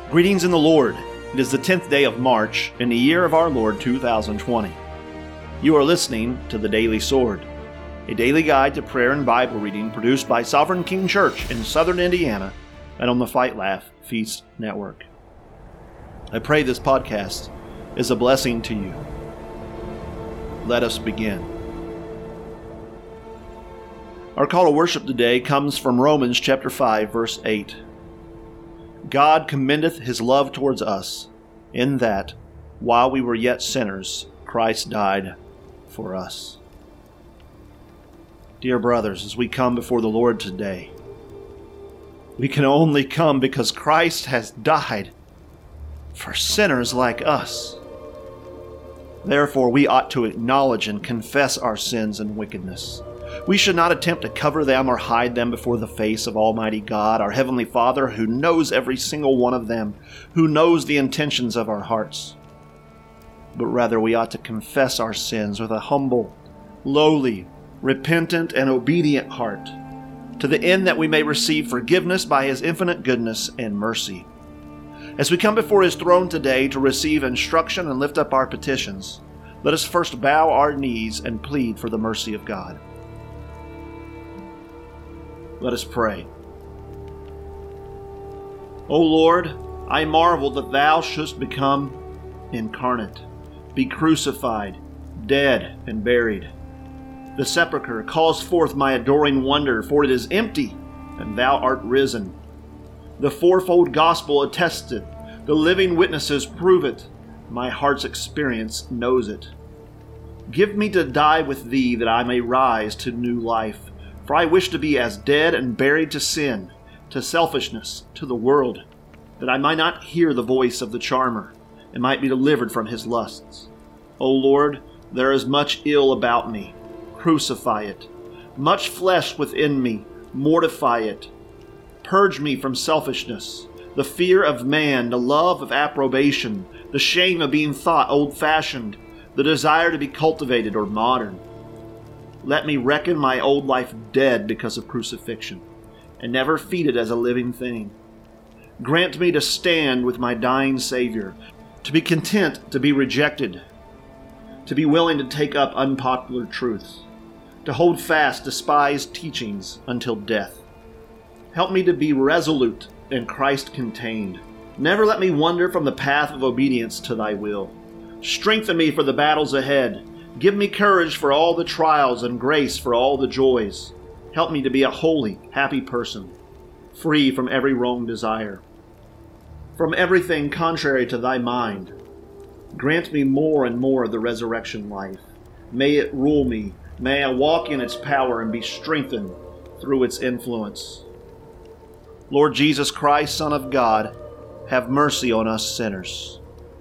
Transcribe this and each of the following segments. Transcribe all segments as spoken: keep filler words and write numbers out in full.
Greetings in the Lord. It is the tenth day of March in the year of our Lord two thousand twenty. You are listening to The Daily Sword, a daily guide to prayer and Bible reading produced by Sovereign King Church in Southern Indiana and on the Fight Laugh Feast Network. I pray this podcast is a blessing to you. Let us begin. Our call to worship today comes from Romans chapter five, verse eight. God commendeth his love towards us, in that, while we were yet sinners, Christ died for us. Dear brothers, as we come before the Lord today, we can only come because Christ has died for sinners like us. Therefore, we ought to acknowledge and confess our sins and wickedness. We should not attempt to cover them or hide them before the face of Almighty God, our Heavenly Father, who knows every single one of them, who knows the intentions of our hearts. But rather, we ought to confess our sins with a humble, lowly, repentant, and obedient heart, to the end that we may receive forgiveness by His infinite goodness and mercy. As we come before His throne today to receive instruction and lift up our petitions, let us first bow our knees and plead for the mercy of God. Let us pray. O Lord, I marvel that Thou shouldst become incarnate, be crucified, dead, and buried. The sepulchre calls forth my adoring wonder, for it is empty, and Thou art risen. The fourfold gospel attests it, the living witnesses prove it, my heart's experience knows it. Give me to die with Thee that I may rise to new life. For I wish to be as dead and buried to sin, to selfishness, to the world, that I might not hear the voice of the charmer, and might be delivered from his lusts. O Lord, there is much ill about me. Crucify it. Much flesh within me. Mortify it. Purge me from selfishness, the fear of man, the love of approbation, the shame of being thought old-fashioned, the desire to be cultivated or modern. Let me reckon my old life dead because of crucifixion, and never feed it as a living thing. Grant me to stand with my dying Savior, to be content to be rejected, to be willing to take up unpopular truths, to hold fast despised teachings until death. Help me to be resolute and Christ-contained. Never let me wander from the path of obedience to Thy will. Strengthen me for the battles ahead. Give me courage for all the trials and grace for all the joys. Help me to be a holy, happy person, free from every wrong desire, from everything contrary to Thy mind. Grant me more and more of the resurrection life. May it rule me. May I walk in its power and be strengthened through its influence. Lord Jesus Christ, Son of God, have mercy on us sinners.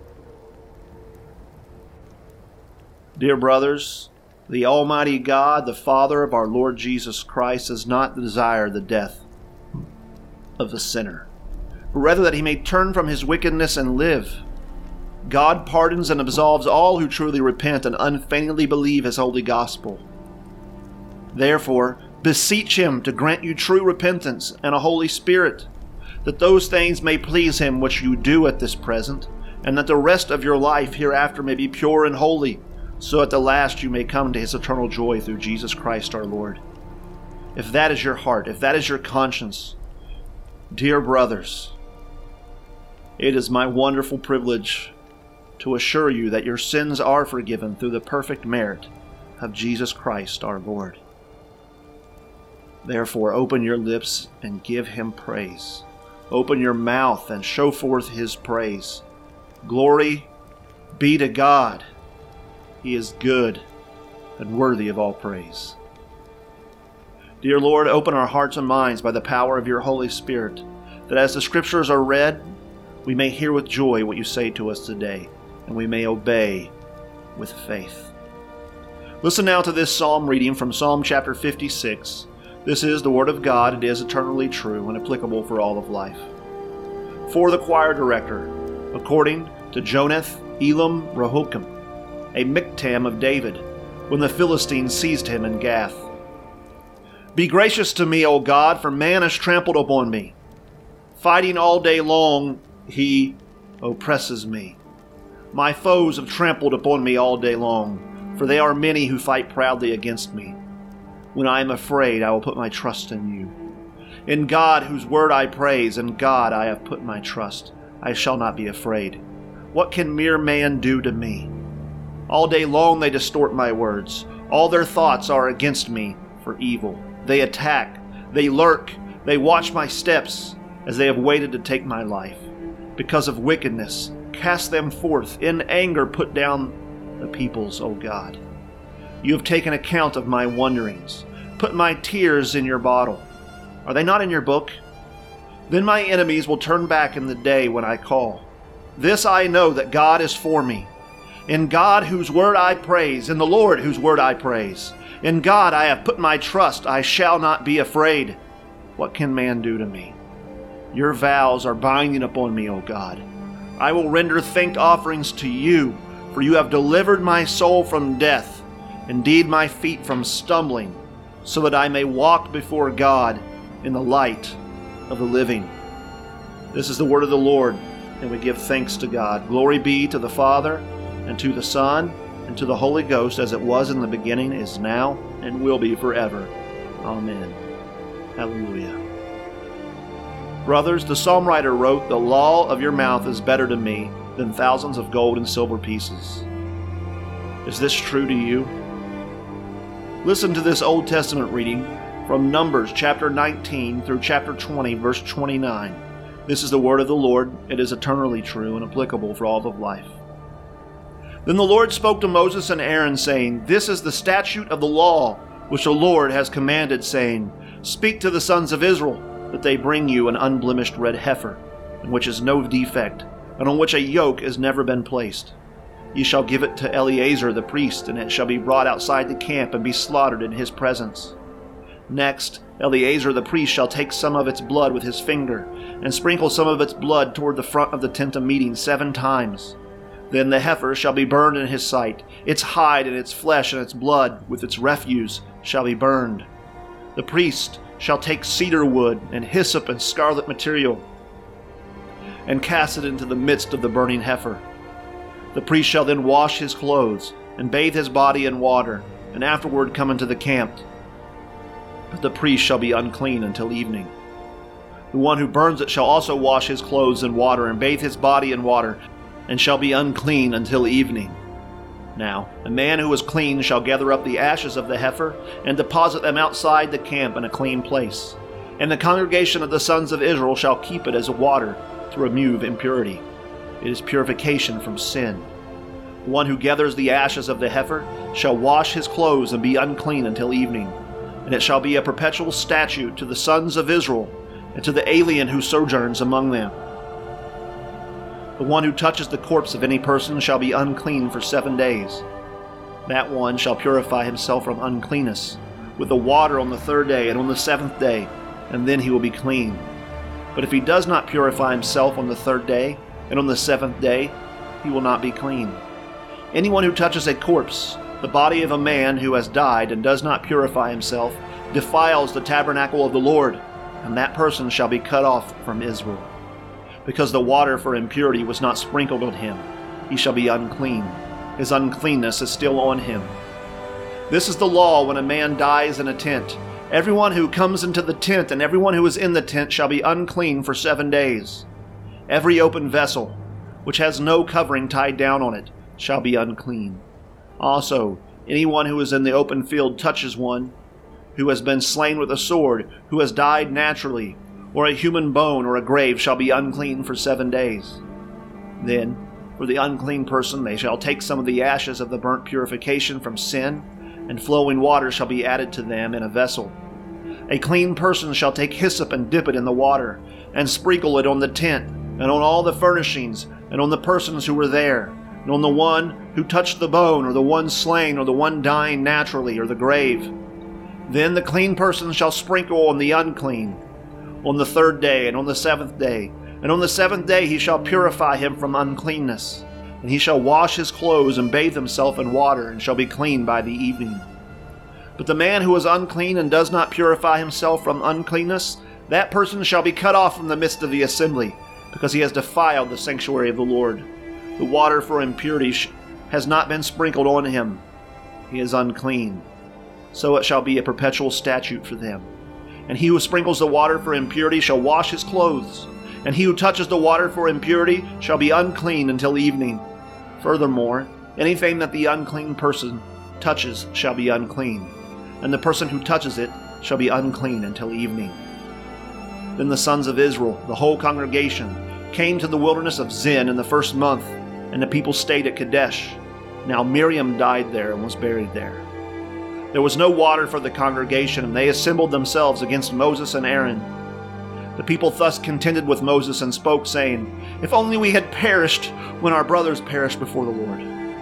Dear brothers, the Almighty God, the Father of our Lord Jesus Christ, does not desire the death of the sinner, but rather that he may turn from his wickedness and live. God pardons and absolves all who truly repent and unfeignedly believe his holy gospel. Therefore, beseech him to grant you true repentance and a Holy Spirit, that those things may please him which you do at this present, and that the rest of your life hereafter may be pure and holy, so at the last you may come to his eternal joy through Jesus Christ our Lord. If that is your heart, if that is your conscience, dear brothers, it is my wonderful privilege to assure you that your sins are forgiven through the perfect merit of Jesus Christ our Lord. Therefore, open your lips and give him praise. Open your mouth and show forth his praise. Glory be to God. He is good and worthy of all praise. Dear Lord, open our hearts and minds by the power of your Holy Spirit, that as the Scriptures are read, we may hear with joy what you say to us today, and we may obey with faith. Listen now to this psalm reading from Psalm chapter fifty-six. This is the Word of God. It is eternally true and applicable for all of life. For the choir director, according to Jonath Elam Rehoboam, a miktam of David, when the Philistines seized him in Gath. Be gracious to me, O God, for man has trampled upon me. Fighting all day long he oppresses me. My foes have trampled upon me all day long, for they are many who fight proudly against me. When I am afraid, I will put my trust in you. In God, whose word I praise, in God I have put my trust. I shall not be afraid. What can mere man do to me? All day long they distort my words. All their thoughts are against me for evil. They attack, they lurk, they watch my steps, as they have waited to take my life. Because of wickedness, cast them forth. In anger, put down the peoples, O God. You have taken account of my wanderings. Put my tears in your bottle. Are they not in your book? Then my enemies will turn back in the day when I call. This I know, that God is for me. In God, whose word I praise, in the Lord, whose word I praise. In God I have put my trust. I shall not be afraid. What can man do to me? Your vows are binding upon me, O God. I will render thank offerings to you, for you have delivered my soul from death, indeed my feet from stumbling, so that I may walk before God in the light of the living. This is the word of the Lord, and we give thanks to God. Glory be to the Father, and to the Son, and to the Holy Ghost, as it was in the beginning, is now, and will be forever. Amen. Hallelujah. Brothers, the psalm writer wrote, "The law of your mouth is better to me than thousands of gold and silver pieces." Is this true to you? Listen to this Old Testament reading from Numbers chapter nineteen through chapter twenty, verse twenty-nine. This is the word of the Lord. It is eternally true and applicable for all of life. Then the Lord spoke to Moses and Aaron, saying, "This is the statute of the law which the Lord has commanded, saying, Speak to the sons of Israel, that they bring you an unblemished red heifer, in which is no defect, and on which a yoke has never been placed. Ye shall give it to Eleazar the priest, and it shall be brought outside the camp and be slaughtered in his presence. Next, Eleazar the priest shall take some of its blood with his finger, and sprinkle some of its blood toward the front of the tent of meeting seven times. Then the heifer shall be burned in his sight. Its hide and its flesh and its blood, with its refuse, shall be burned. The priest shall take cedar wood and hyssop and scarlet material, and cast it into the midst of the burning heifer. The priest shall then wash his clothes, and bathe his body in water, and afterward come into the camp. But the priest shall be unclean until evening. The one who burns it shall also wash his clothes in water, and bathe his body in water, and shall be unclean until evening. Now, a man who is clean shall gather up the ashes of the heifer, and deposit them outside the camp in a clean place. And the congregation of the sons of Israel shall keep it as water to remove impurity. It is purification from sin. The one who gathers the ashes of the heifer shall wash his clothes and be unclean until evening. And it shall be a perpetual statute to the sons of Israel, and to the alien who sojourns among them. The one who touches the corpse of any person shall be unclean for seven days. That one shall purify himself from uncleanness with the water on the third day and on the seventh day, and then he will be clean. But if he does not purify himself on the third day and on the seventh day, he will not be clean. Anyone who touches a corpse, the body of a man who has died, and does not purify himself, defiles the tabernacle of the Lord, and that person shall be cut off from Israel. Because the water for impurity was not sprinkled on him, he shall be unclean. His uncleanness is still on him. This is the law when a man dies in a tent. Everyone who comes into the tent and everyone who is in the tent shall be unclean for seven days. Every open vessel, which has no covering tied down on it, shall be unclean. Also, anyone who is in the open field touches one who has been slain with a sword, who has died naturally, or a human bone or a grave, shall be unclean for seven days. Then, for the unclean person, they shall take some of the ashes of the burnt purification from sin, and flowing water shall be added to them in a vessel. A clean person shall take hyssop and dip it in the water, and sprinkle it on the tent, and on all the furnishings, and on the persons who were there, and on the one who touched the bone, or the one slain, or the one dying naturally, or the grave. Then the clean person shall sprinkle on the unclean on the third day and on the seventh day, and on the seventh day he shall purify him from uncleanness. And he shall wash his clothes and bathe himself in water, and shall be clean by the evening. But the man who is unclean and does not purify himself from uncleanness, that person shall be cut off from the midst of the assembly, because he has defiled the sanctuary of the Lord. The water for impurity has not been sprinkled on him. He is unclean. So it shall be a perpetual statute for them. And he who sprinkles the water for impurity shall wash his clothes, and he who touches the water for impurity shall be unclean until evening. Furthermore, anything that the unclean person touches shall be unclean, and the person who touches it shall be unclean until evening. Then the sons of Israel, the whole congregation, came to the wilderness of Zin in the first month, and the people stayed at Kadesh. Now Miriam died there and was buried there. There was no water for the congregation, and they assembled themselves against Moses and Aaron. The people thus contended with Moses and spoke, saying, "If only we had perished when our brothers perished before the Lord.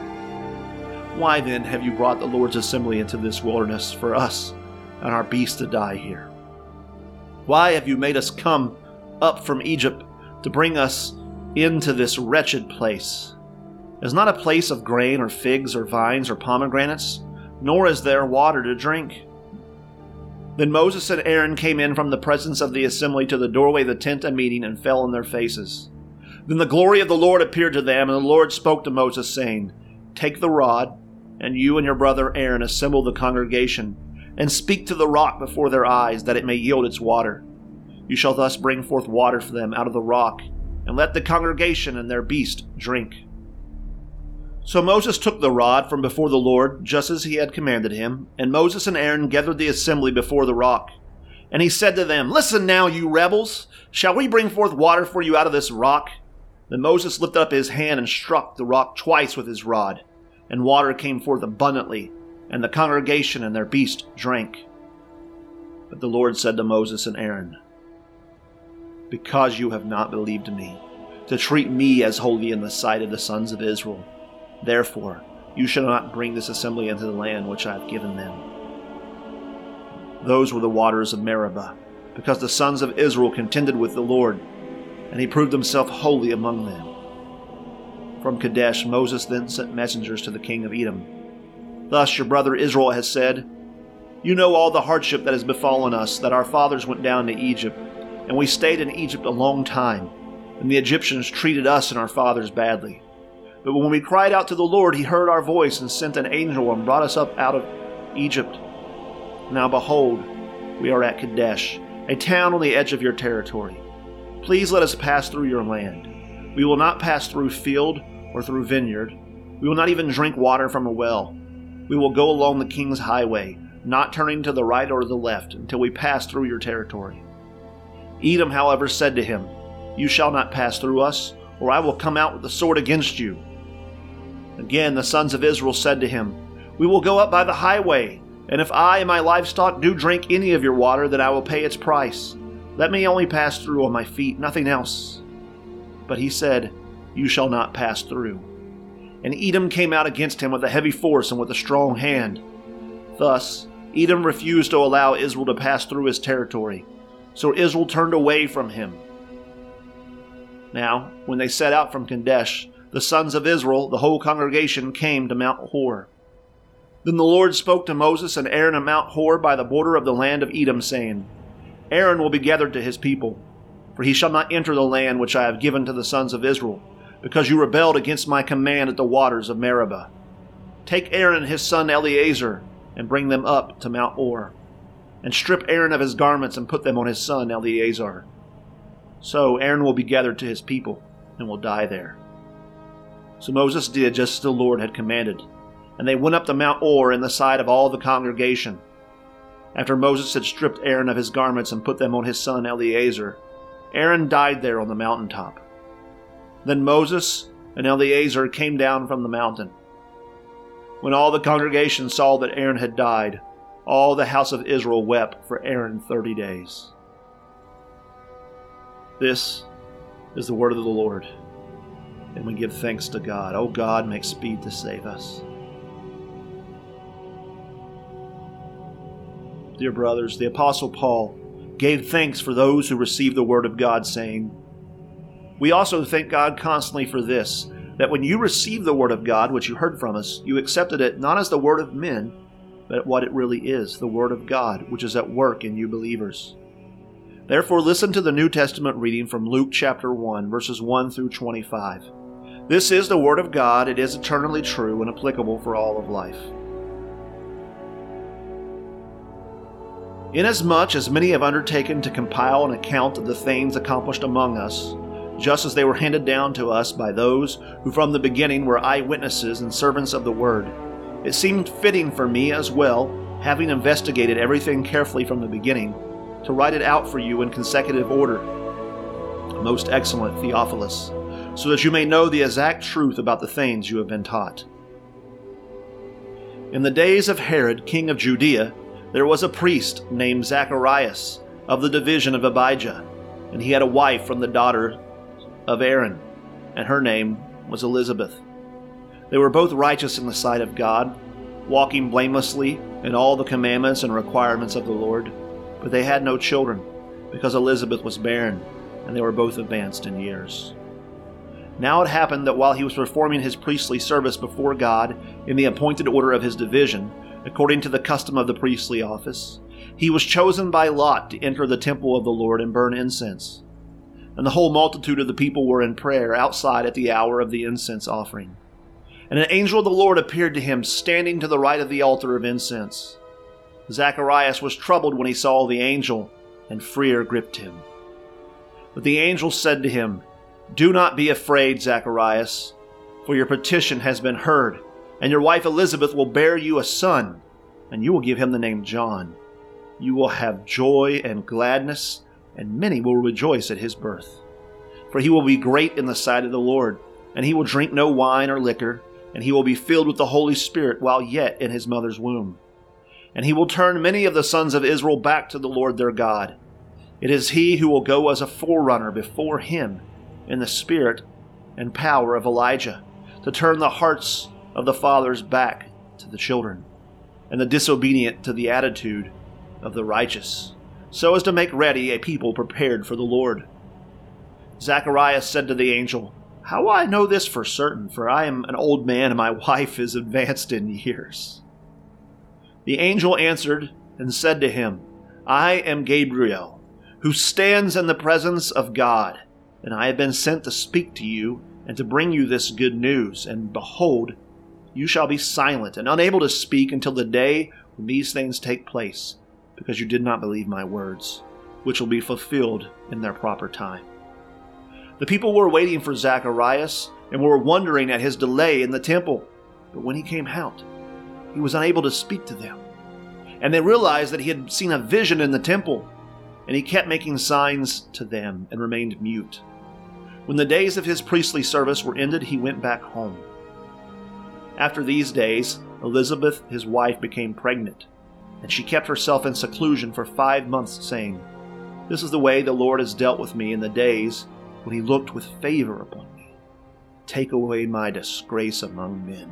Why then have you brought the Lord's assembly into this wilderness for us and our beasts to die here? Why have you made us come up from Egypt to bring us into this wretched place? It is not a place of grain or figs or vines or pomegranates, nor is there water to drink." Then Moses and Aaron came in from the presence of the assembly to the doorway of the tent of meeting and fell on their faces. Then the glory of the Lord appeared to them, and the Lord spoke to Moses, saying, "Take the rod, and you and your brother Aaron assemble the congregation, and speak to the rock before their eyes, that it may yield its water. You shall thus bring forth water for them out of the rock, and let the congregation and their beast drink." So Moses took the rod from before the Lord, just as he had commanded him, and Moses and Aaron gathered the assembly before the rock. And he said to them, "Listen now, you rebels! Shall we bring forth water for you out of this rock?" Then Moses lifted up his hand and struck the rock twice with his rod, and water came forth abundantly, and the congregation and their beast drank. But the Lord said to Moses and Aaron, "Because you have not believed me, to treat me as holy in the sight of the sons of Israel, therefore you shall not bring this assembly into the land which I have given them." Those were the waters of Meribah, because the sons of Israel contended with the Lord, and he proved himself holy among them. From Kadesh Moses then sent messengers to the king of Edom. "Thus your brother Israel has said, You know all the hardship that has befallen us, that our fathers went down to Egypt, and we stayed in Egypt a long time, and the Egyptians treated us and our fathers badly. But when we cried out to the Lord, he heard our voice and sent an angel and brought us up out of Egypt. Now behold, we are at Kadesh, a town on the edge of your territory. Please let us pass through your land. We will not pass through field or through vineyard. We will not even drink water from a well. We will go along the king's highway, not turning to the right or the left, until we pass through your territory." Edom, however, said to him, "You shall not pass through us, or I will come out with the sword against you." Again the sons of Israel said to him, "We will go up by the highway, and if I and my livestock do drink any of your water, then I will pay its price. Let me only pass through on my feet, nothing else." But he said, "You shall not pass through." And Edom came out against him with a heavy force and with a strong hand. Thus Edom refused to allow Israel to pass through his territory, so Israel turned away from him. Now, when they set out from Kadesh, the sons of Israel, the whole congregation, came to Mount Hor. Then the Lord spoke to Moses and Aaron at Mount Hor by the border of the land of Edom, saying, "Aaron will be gathered to his people, for he shall not enter the land which I have given to the sons of Israel, because you rebelled against my command at the waters of Meribah. Take Aaron and his son Eleazar, and bring them up to Mount Hor, and strip Aaron of his garments and put them on his son Eleazar. So Aaron will be gathered to his people, and will die there." So Moses did just as the Lord had commanded, and they went up to Mount Hor in the sight of all the congregation. After Moses had stripped Aaron of his garments and put them on his son Eleazar, Aaron died there on the mountaintop. Then Moses and Eleazar came down from the mountain. When all the congregation saw that Aaron had died, all the house of Israel wept for Aaron thirty days. This is the word of the Lord, and we give thanks to God. O God, make speed to save us. Dear brothers, the Apostle Paul gave thanks for those who received the word of God, saying, "We also thank God constantly for this, that when you received the word of God, which you heard from us, you accepted it not as the word of men, but what it really is, the word of God, which is at work in you believers. Therefore, listen to the New Testament reading from Luke chapter one, verses one through twenty-five. This is the Word of God. It is eternally true and applicable for all of life. Inasmuch as many have undertaken to compile an account of the things accomplished among us, just as they were handed down to us by those who from the beginning were eyewitnesses and servants of the Word, it seemed fitting for me as well, having investigated everything carefully from the beginning, to write it out for you in consecutive order, most excellent Theophilus, so that you may know the exact truth about the things you have been taught. In the days of Herod, king of Judea, there was a priest named Zacharias of the division of Abijah, and he had a wife from the daughter of Aaron, and her name was Elizabeth. They were both righteous in the sight of God, walking blamelessly in all the commandments and requirements of the Lord. But they had no children, because Elizabeth was barren, and they were both advanced in years. Now it happened that while he was performing his priestly service before God in the appointed order of his division, according to the custom of the priestly office, he was chosen by lot to enter the temple of the Lord and burn incense. And the whole multitude of the people were in prayer outside at the hour of the incense offering. And an angel of the Lord appeared to him, standing to the right of the altar of incense. Zacharias was troubled when he saw the angel, and fear gripped him. But the angel said to him, "Do not be afraid, Zacharias, for your petition has been heard, and your wife Elizabeth will bear you a son, and you will give him the name John. You will have joy and gladness, and many will rejoice at his birth. For he will be great in the sight of the Lord, and he will drink no wine or liquor, and he will be filled with the Holy Spirit while yet in his mother's womb. And he will turn many of the sons of Israel back to the Lord their God. It is he who will go as a forerunner before him in the spirit and power of Elijah, to turn the hearts of the fathers back to the children, and the disobedient to the attitude of the righteous, so as to make ready a people prepared for the Lord." Zacharias said to the angel, "How will I know this for certain? For I am an old man, and my wife is advanced in years." The angel answered and said to him, "I am Gabriel, who stands in the presence of God, and I have been sent to speak to you and to bring you this good news. And behold, you shall be silent and unable to speak until the day when these things take place, because you did not believe my words, which will be fulfilled in their proper time." The people were waiting for Zacharias and were wondering at his delay in the temple. But when he came out, he was unable to speak to them. And they realized that he had seen a vision in the temple, and he kept making signs to them and remained mute. When the days of his priestly service were ended, he went back home. After these days, Elizabeth, his wife, became pregnant, and she kept herself in seclusion for five months, saying, "This is the way the Lord has dealt with me in the days when he looked with favor upon me. Take away my disgrace among men."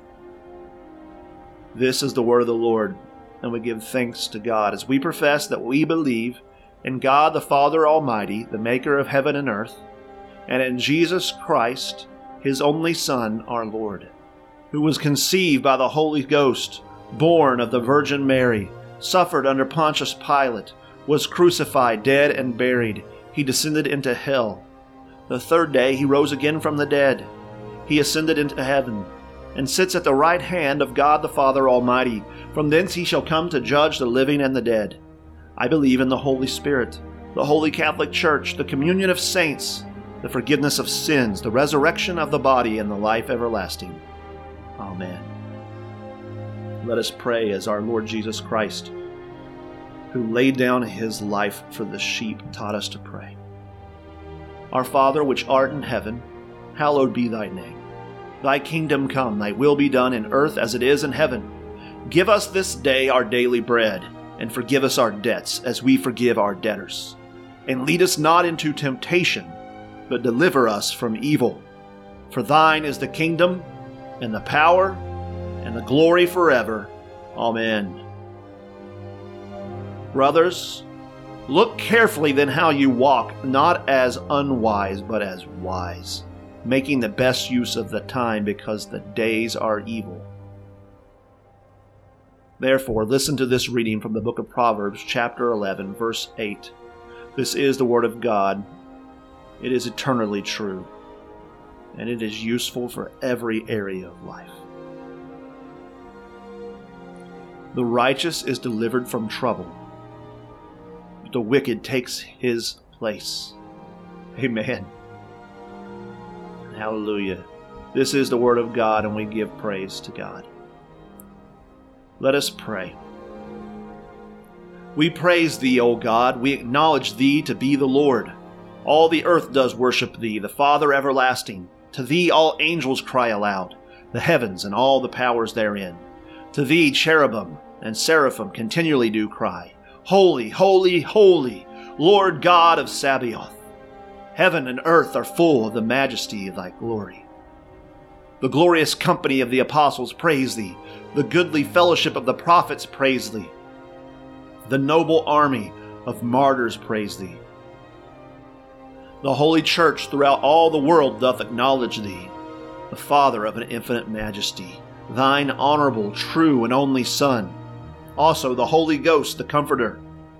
This is the word of the Lord, and we give thanks to God as we profess that we believe in God the Father Almighty, the maker of heaven and earth, and in Jesus Christ, his only Son, our Lord, who was conceived by the Holy Ghost, born of the Virgin Mary, suffered under Pontius Pilate, was crucified, dead, and buried. He descended into hell. The third day he rose again from the dead. He ascended into heaven, and sits at the right hand of God the Father Almighty. From thence he shall come to judge the living and the dead. I believe in the Holy Spirit, the Holy Catholic Church, the communion of saints, the forgiveness of sins, the resurrection of the body, and the life everlasting. Amen. Let us pray as our Lord Jesus Christ, who laid down his life for the sheep, taught us to pray. Our Father, which art in heaven, hallowed be thy name. Thy kingdom come, thy will be done in earth as it is in heaven. Give us this day our daily bread, and forgive us our debts as we forgive our debtors. And lead us not into temptation, but deliver us from evil. For thine is the kingdom, and the power, and the glory forever. Amen. Brothers, look carefully then how you walk, not as unwise, but as wise, making the best use of the time, because the days are evil. Therefore, listen to this reading from the book of Proverbs, chapter eleven, verse eight. This is the Word of God. It is eternally true, and it is useful for every area of life. The righteous is delivered from trouble, but the wicked takes his place. Amen. Hallelujah. This is the Word of God, and we give praise to God. Let us pray. We praise Thee, O God. We acknowledge Thee to be the Lord. All the earth does worship Thee, the Father everlasting. To Thee all angels cry aloud, the heavens and all the powers therein. To Thee cherubim and seraphim continually do cry, Holy, holy, holy, Lord God of Sabaoth. Heaven and earth are full of the majesty of Thy glory. The glorious company of the apostles praise Thee. The goodly fellowship of the prophets praise Thee. The noble army of martyrs praise Thee. The holy church throughout all the world doth acknowledge Thee, the Father of an infinite majesty, Thine honorable, true, and only Son, also the Holy Ghost, the Comforter.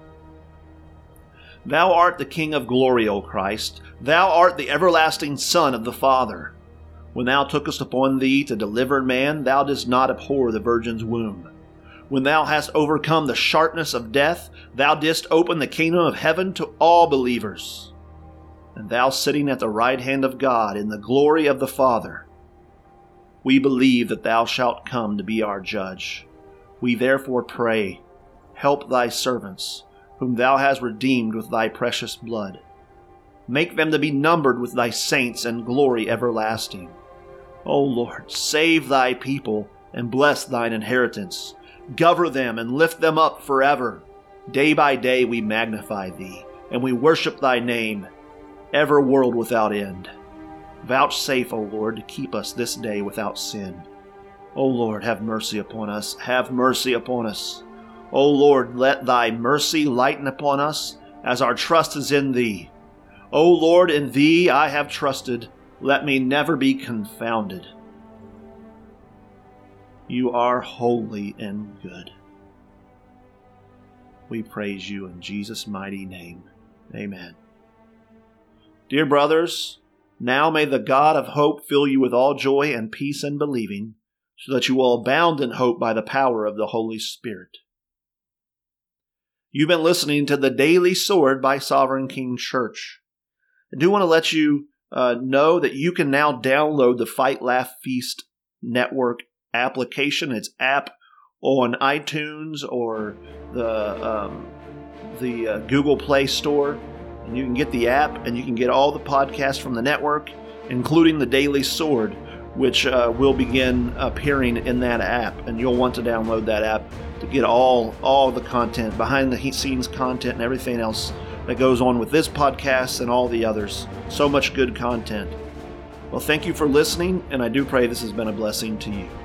Thou art the King of glory, O Christ. Thou art the everlasting Son of the Father. When Thou tookest upon Thee to deliver man, Thou didst not abhor the Virgin's womb. When Thou hast overcome the sharpness of death, Thou didst open the kingdom of heaven to all believers. And Thou sitting at the right hand of God in the glory of the Father, we believe that Thou shalt come to be our judge. We therefore pray, help Thy servants, whom Thou hast redeemed with Thy precious blood. Make them to be numbered with Thy saints and glory everlasting. O Lord, save Thy people and bless Thine inheritance. Govern them and lift them up forever. Day by day we magnify Thee, and we worship Thy name, ever world without end. Vouchsafe, O Lord, to keep us this day without sin. O Lord, have mercy upon us, have mercy upon us. O Lord, let Thy mercy lighten upon us, as our trust is in Thee. O Lord, in Thee I have trusted. Let me never be confounded. You are holy and good. We praise You in Jesus' mighty name. Amen. Dear brothers, now may the God of hope fill you with all joy and peace in believing, so that you will abound in hope by the power of the Holy Spirit. You've been listening to the Daily Sword by Sovereign King Church. I do want to let you uh, know that you can now download the Fight, Laugh, Feast Network application. It's app on iTunes or the um, the uh, Google Play Store. And you can get the app, and you can get all the podcasts from the network, including the Daily Sword, which uh, will begin appearing in that app. And you'll want to download that app to get all all the content, behind the scenes content, and everything else that goes on with this podcast and all the others. So much good content. Well, thank you for listening, and I do pray this has been a blessing to you.